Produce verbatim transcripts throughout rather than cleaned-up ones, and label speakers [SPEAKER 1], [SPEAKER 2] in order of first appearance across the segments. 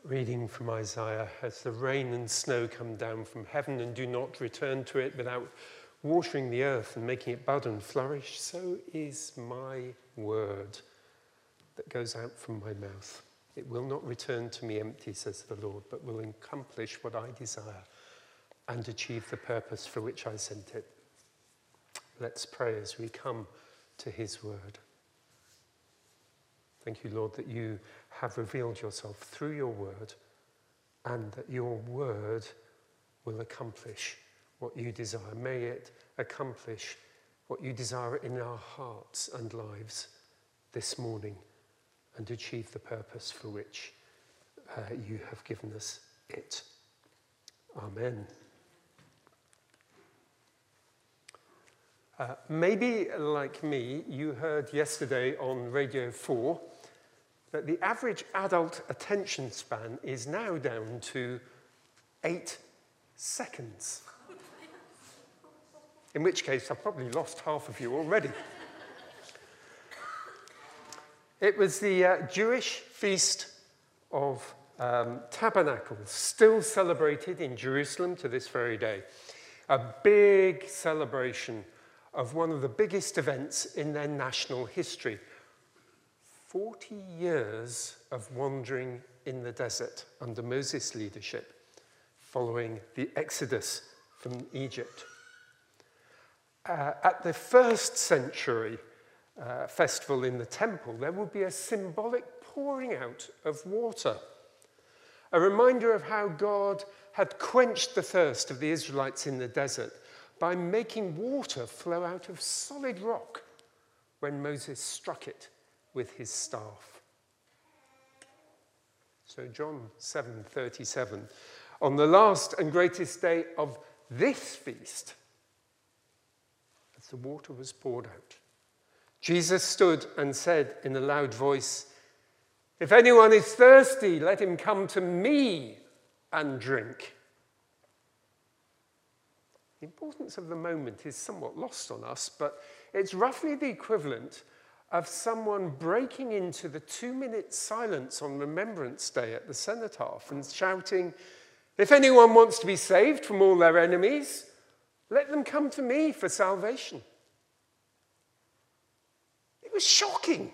[SPEAKER 1] Reading from Isaiah, as the rain and snow come down from heaven and do not return to it without watering the earth and making it bud and flourish, so is my word that goes out from my mouth. It will not return to me empty, says the Lord, but will accomplish what I desire and achieve the purpose for which I sent it. Let's pray as we come to his word. Thank you, Lord, that you have revealed yourself through your word and that your word will accomplish what you desire. May it accomplish what you desire in our hearts and lives this morning and achieve the purpose for which uh, you have given us it. Amen. Uh, maybe, like me, you heard yesterday on Radio four that the average adult attention span is now down to eight seconds. In which case, I've probably lost half of you already. It was the uh, Jewish Feast of um, Tabernacles, still celebrated in Jerusalem to this very day. A big celebration of one of the biggest events in their national history. forty years of wandering in the desert under Moses' leadership, following the Exodus from Egypt. Uh, at the first century uh, festival in the temple, there would be a symbolic pouring out of water, a reminder of how God had quenched the thirst of the Israelites in the desert by making water flow out of solid rock when Moses struck it with his staff. So John seven thirty-seven, on the last and greatest day of this feast, as the water was poured out, Jesus stood and said in a loud voice, "If anyone is thirsty, let him come to me and drink." The importance of the moment is somewhat lost on us, but it's roughly the equivalent of someone breaking into the two-minute silence on Remembrance Day at the cenotaph and shouting, "If anyone wants to be saved from all their enemies, let them come to me for salvation." It was shocking.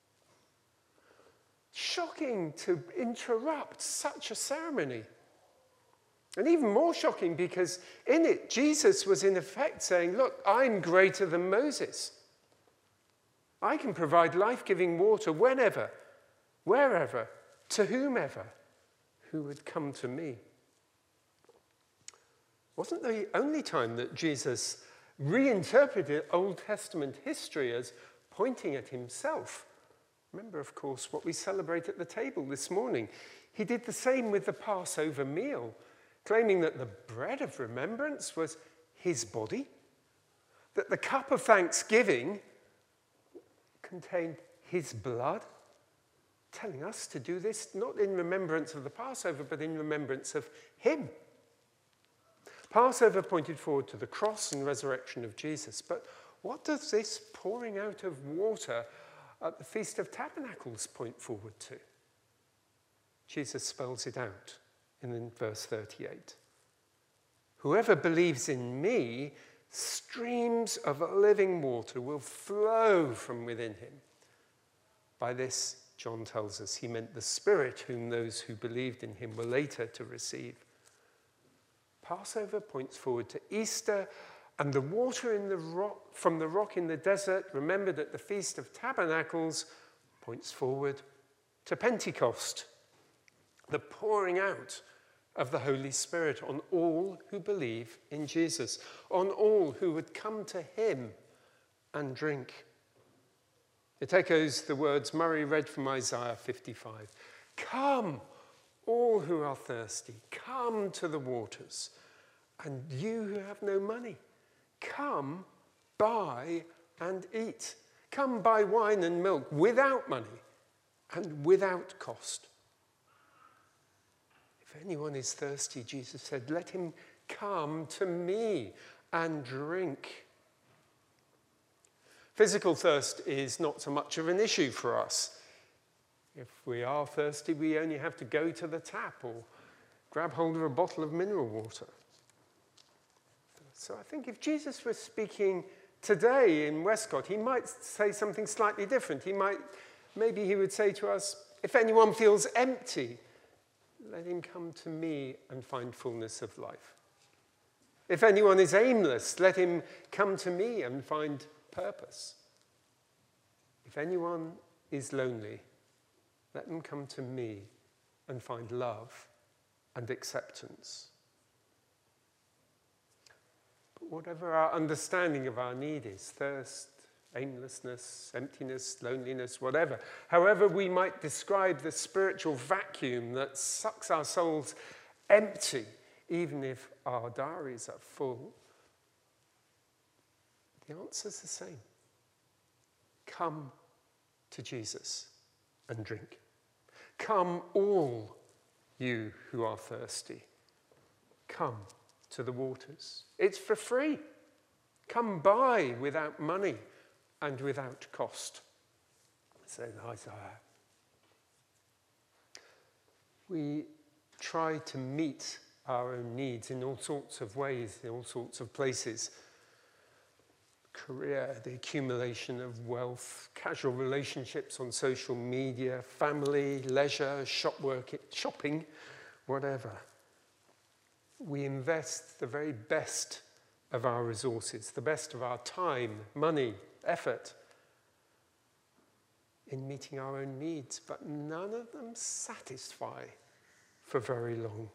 [SPEAKER 1] Shocking to interrupt such a ceremony. And even more shocking because in it, Jesus was in effect saying, look, I'm greater than Moses. I can provide life-giving water whenever, wherever, to whomever who would come to me. Wasn't the only time that Jesus reinterpreted Old Testament history as pointing at himself. Remember, of course, what we celebrate at the table this morning. He did the same with the Passover meal, claiming that the bread of remembrance was his body, that the cup of thanksgiving contained his blood, telling us to do this not in remembrance of the Passover, but in remembrance of him. Passover pointed forward to the cross and resurrection of Jesus, but what does this pouring out of water at the Feast of Tabernacles point forward to? Jesus spells it out in verse thirty-eight. Whoever believes in me, streams of living water will flow from within him. By this, John tells us, he meant the Spirit whom those who believed in him were later to receive. Passover points forward to Easter, and the water in the rock, from the rock in the desert, remembered at the Feast of Tabernacles, points forward to Pentecost, the pouring out of the Holy Spirit on all who believe in Jesus, on all who would come to him and drink. It echoes the words Murray read from Isaiah fifty-five. Come, all who are thirsty, come to the waters. And you who have no money, come, buy and eat. Come buy wine and milk without money and without cost. If anyone is thirsty, Jesus said, let him come to me and drink. Physical thirst is not so much of an issue for us. If we are thirsty, we only have to go to the tap or grab hold of a bottle of mineral water. So I think if Jesus was speaking today in Westcott, he might say something slightly different. He might, maybe he would say to us, if anyone feels empty, let him come to me and find fullness of life. If anyone is aimless, let him come to me and find purpose. If anyone is lonely, let them come to me and find love and acceptance. But whatever our understanding of our need is, thirst, aimlessness, emptiness, loneliness, whatever, however we might describe the spiritual vacuum that sucks our souls empty, even if our diaries are full, the answer's the same. Come to Jesus and drink. Come, all you who are thirsty. Come to the waters. It's for free. Come buy without money and without cost, said Isaiah. We try to meet our own needs in all sorts of ways, in all sorts of places. Career, the accumulation of wealth, casual relationships on social media, family, leisure, shop work, shopping, whatever. We invest the very best of our resources, the best of our time, money, effort in meeting our own needs, but none of them satisfy for very long.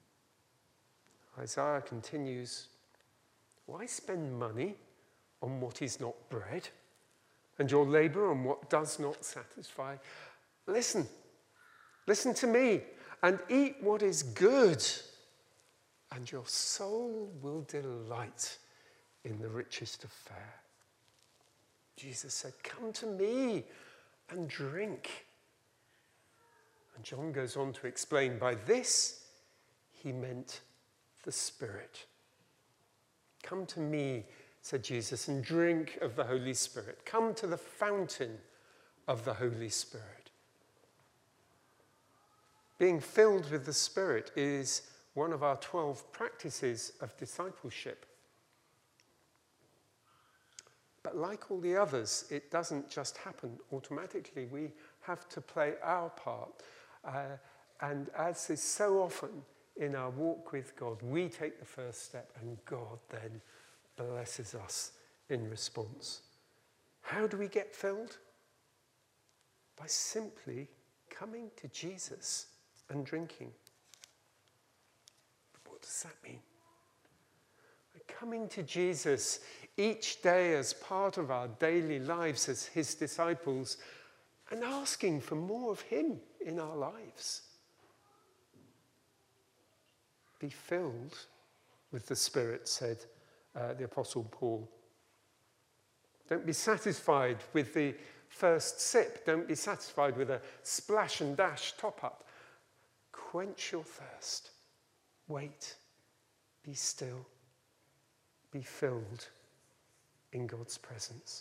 [SPEAKER 1] Isaiah continues, why spend money on what is not bread, and your labor on what does not satisfy? Listen, listen to me, and eat what is good, and your soul will delight in the richest of fare. Jesus said, come to me and drink. And John goes on to explain, by this he meant the Spirit. Come to me, said Jesus, and drink of the Holy Spirit. Come to the fountain of the Holy Spirit. Being filled with the Spirit is one of our twelve practices of discipleship. But like all the others, it doesn't just happen automatically. We have to play our part. Uh, and as is so often in our walk with God, we take the first step and God then blesses us in response. How do we get filled? By simply coming to Jesus and drinking. But what does that mean? By coming to Jesus each day as part of our daily lives as his disciples and asking for more of him in our lives. Be filled with the Spirit, said uh, the Apostle Paul. Don't be satisfied with the first sip. Don't be satisfied with a splash and dash top-up. Quench your thirst. Wait. Be still. Be filled in God's presence.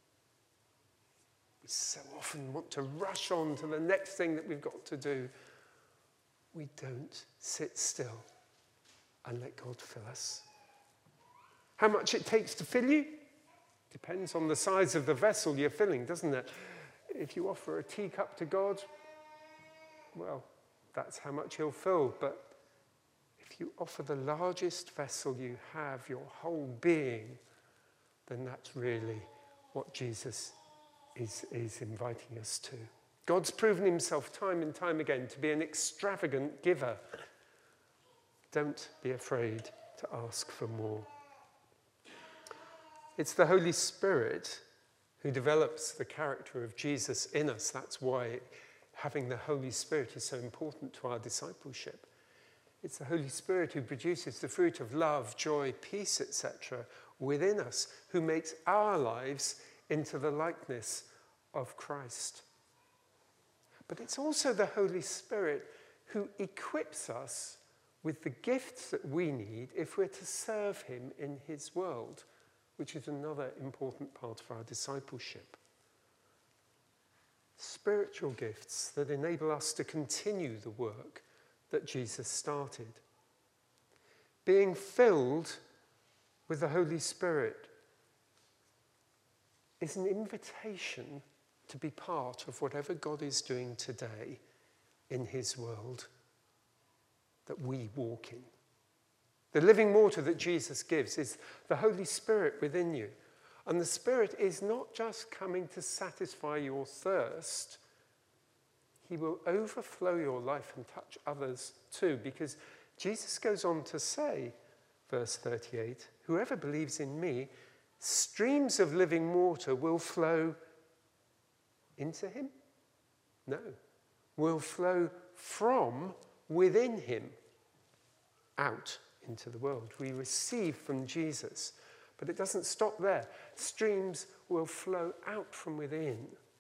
[SPEAKER 1] We so often want to rush on to the next thing that we've got to do. We don't sit still and let God fill us. How much it takes to fill you depends on the size of the vessel you're filling, doesn't it? If you offer a teacup to God, well, that's how much he'll fill. But if you offer the largest vessel you have, your whole being, then that's really what Jesus is, is inviting us to. God's proven himself time and time again to be an extravagant giver. Don't be afraid to ask for more. It's the Holy Spirit who develops the character of Jesus in us. That's why having the Holy Spirit is so important to our discipleship. It's the Holy Spirit who produces the fruit of love, joy, peace, et cetera within us, who makes our lives into the likeness of Christ. But it's also the Holy Spirit who equips us with the gifts that we need if we're to serve him in his world, which is another important part of our discipleship. spiritual gifts that enable us to continue the work that Jesus started. Being filled with the Holy Spirit is an invitation to be part of whatever God is doing today in his world that we walk in. The living water that Jesus gives is the Holy Spirit within you. And the Spirit is not just coming to satisfy your thirst. He will overflow your life and touch others too, because Jesus goes on to say, verse thirty-eight, whoever believes in me, streams of living water will flow into him? No, will flow from within him out into the world. We receive from Jesus, but it doesn't stop there. Streams will flow out from within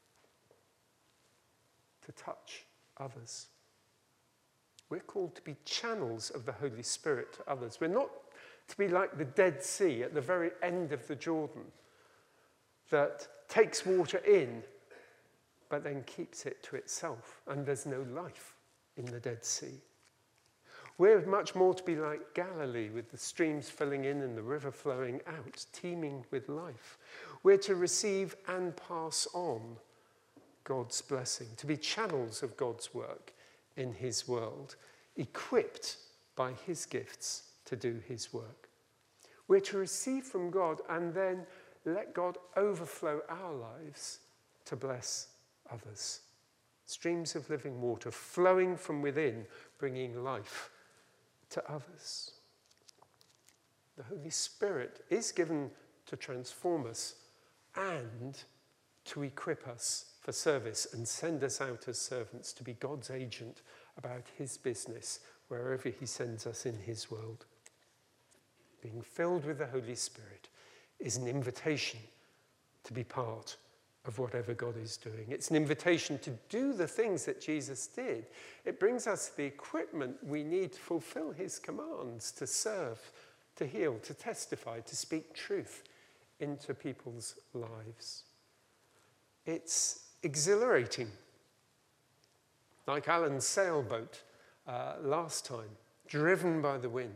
[SPEAKER 1] to touch others. We're called to be channels of the Holy Spirit to others. We're not to be like the Dead Sea at the very end of the Jordan that takes water in but then keeps it to itself, and there's no life in the Dead Sea. We're much more to be like Galilee, with the streams filling in and the river flowing out, teeming with life. We're to receive and pass on God's blessing, to be channels of God's work in his world, equipped by his gifts to do his work. We're to receive from God and then let God overflow our lives to bless others. Streams of living water flowing from within, bringing life to others. The Holy Spirit is given to transform us and to equip us for service and send us out as servants to be God's agent about his business wherever he sends us in his world. Being filled with the Holy Spirit is an invitation to be part of whatever God is doing. It's an invitation to do the things that Jesus did. It brings us the equipment we need to fulfill his commands, to serve, to heal, to testify, to speak truth into people's lives. It's exhilarating. Like Alan's sailboat uh, last time, driven by the wind.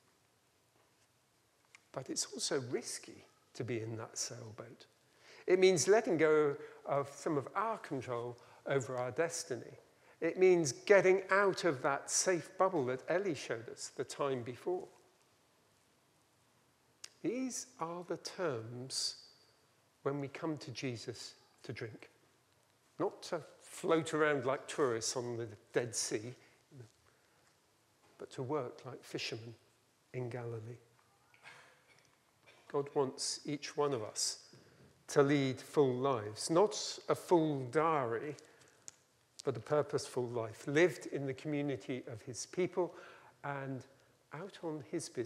[SPEAKER 1] But it's also risky to be in that sailboat. It means letting go of some of our control over our destiny. It means getting out of that safe bubble that Ellie showed us the time before. These are the terms when we come to Jesus to drink. Not to float around like tourists on the Dead Sea, but to work like fishermen in Galilee. God wants each one of us to lead full lives, not a full diary, but a purposeful life, lived in the community of his people and out on his business.